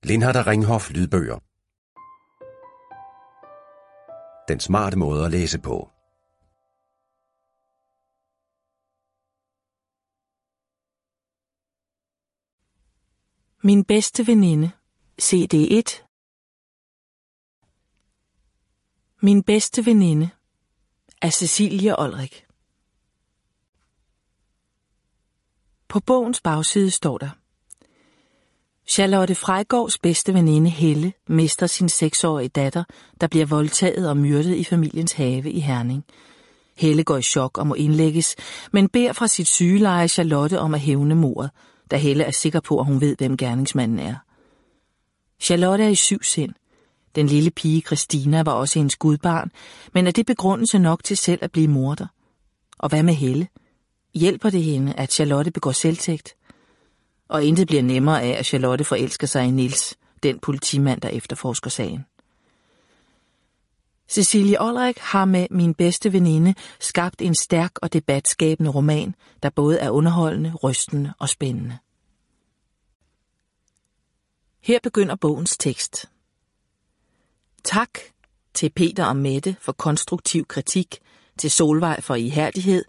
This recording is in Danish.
Lindhardt Ringhof lydbøger. Den smarte måde at læse på. Min bedste veninde. CD1. Min bedste veninde af Cecilie Olrik. På bogens bagside står der: Charlotte Freygaards bedste veninde Helle mister sin 6-årige datter, der bliver voldtaget og myrdet i familiens have i Herning. Helle går i chok og må indlægges, men beder fra sit sygeleje Charlotte om at hævne mordet, da Helle er sikker på, at hun ved, hvem gerningsmanden er. Charlotte er i 7 sind. Den lille pige Christina var også hendes gudbarn, men er det begrundelse nok til selv at blive morder? Og hvad med Helle? Hjælper det hende, at Charlotte begår selvtægt? Og intet bliver nemmere af, at Charlotte forelsker sig i Niels, den politimand, der efterforsker sagen. Cecilie Olrik har med Min bedste veninde skabt en stærk og debatskabende roman, der både er underholdende, rystende og spændende. Her begynder bogens tekst. Tak til Peter og Mette for konstruktiv kritik, til Solvej for ihærdighed,